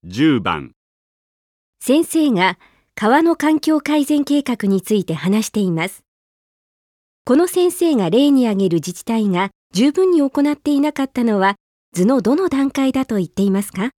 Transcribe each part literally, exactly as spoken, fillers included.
じゅうばん、 先生が川の環境改善計画について話しています。この先生が例に挙げる自治体が十分に行っていなかったのは図のどの段階だと言っていますか？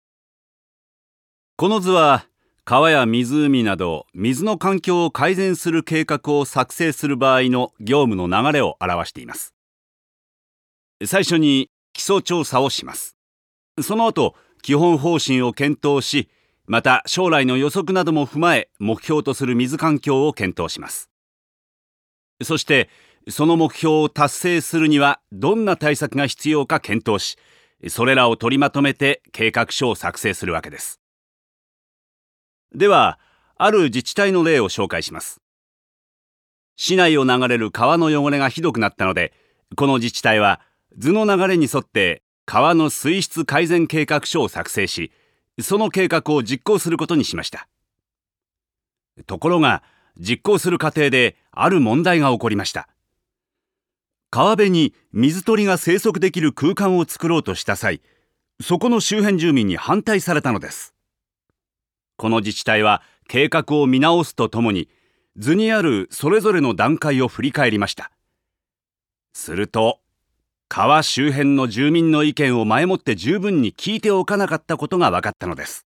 この図は川や湖など水の環境を改善する計画を作成する場合の業務の流れを表しています。最初に基礎調査をします。その後、基本方針を検討し、また将来の予測なども踏まえ目標とする水環境を検討します。そしてその目標を達成するにはどんな対策が必要か検討し、それらを取りまとめて計画書を作成するわけです。では、ある自治体の例を紹介します。市内を流れる川の汚れがひどくなったので、この自治体は図の流れに沿って川の水質改善計画書を作成し、その計画を実行することにしました。ところが、実行する過程である問題が起こりました。川辺に水鳥が生息できる空間を作ろうとした際、そこの周辺住民に反対されたのです。この自治体は計画を見直すとともに、図にあるそれぞれの段階を振り返りました。すると、川周辺の住民の意見を前もって十分に聞いておかなかったことが分かったのです。